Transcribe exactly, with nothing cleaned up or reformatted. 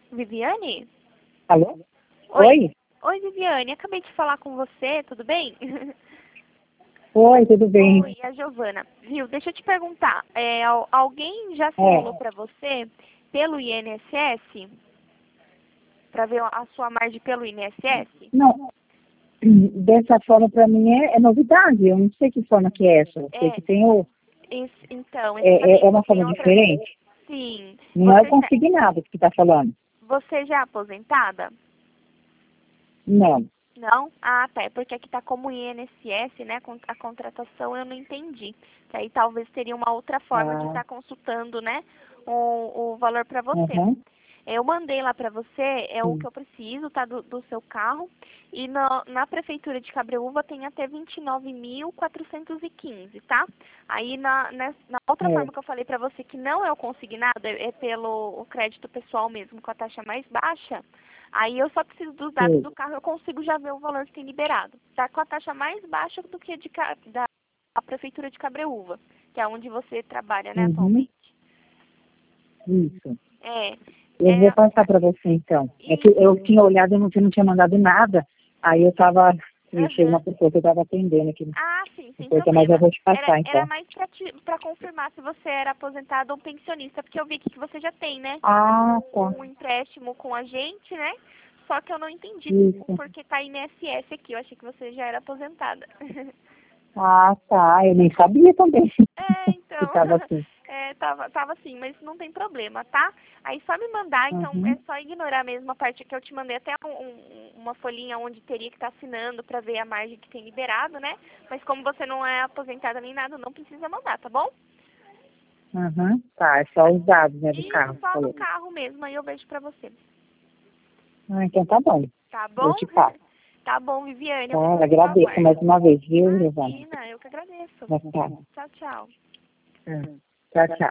Viviane? Alô? Oi. Oi? Oi, Viviane. Acabei de falar com você, tudo bem? Oi, tudo bem? Oi, a Giovana. Viu, deixa eu te perguntar. É, al- alguém já assinalou É, para você pelo I N S S? Para ver a sua margem pelo I N S S? não, dessa forma para mim é, é novidade, eu não sei que forma que é essa, eu sei É, que tem o, esse- então, é, é é exatamente. uma Tem forma outra. diferente, Sim. não é o Você já, consignado que está falando, você já é aposentada? não. Não? Ah, tá. É porque aqui tá como I N S S, né? con- A contratação eu não entendi. Que aí talvez teria uma outra forma de Ah, estar consultando, né? O, o valor para você. aham, Eu mandei lá para você, é o que sim, eu preciso, tá? Do, do seu carro. E na, na prefeitura de Cabreúva tem até vinte e nove mil quatrocentos e quinze, tá? Aí na, nes- na outra é, forma que eu falei para você, que não é o consignado, é, é pelo o crédito pessoal mesmo, com a taxa mais baixa. Aí eu só preciso dos dados sim, do carro, eu consigo já ver o valor que tem liberado. Tá com a taxa mais baixa do que a de, Ca- da a prefeitura de Cabreúva, que é onde você trabalha, né, uhum, atualmente. isso. É, Eu vou é, passar para você então, é que isso. eu tinha olhado e não, você não tinha mandado nada, aí eu estava, chegou Aham. uma pessoa que eu estava atendendo aqui, Ah, sim, sem depois, mas eu problema. vou te Era, passar era então. mais para confirmar se você era aposentado ou pensionista, porque eu vi que você já tem, né? Ah, tá, Um, um empréstimo com a gente, né? Só que eu não entendi o isso. porquê tá I N S S aqui. Eu achei que você já era aposentada. Ah, tá. Eu nem sabia também É, que então. estava assim. É, tava, tava assim, mas não tem problema, tá? Aí só me mandar, então é Uhum. só ignorar mesmo a parte que eu te mandei, até um- um- uma folhinha onde teria que estar assinando pra ver a margem que tem liberado, né? Mas como você não é aposentada nem nada, não precisa mandar, tá bom? Uhum. Tá, é só os dados, né, do Isso carro, você só do falou. carro mesmo, aí eu vejo pra você. Ah, então tá bom. Tá Eu bom? te passo. Tá bom, Viviane, eu Tá, fico no seu agradeço mais aguardo. uma vez, viu, Giovana? Imagina, eu que agradeço. Tá, tá. Tchau, tchau. Tá. Tchau, tchau.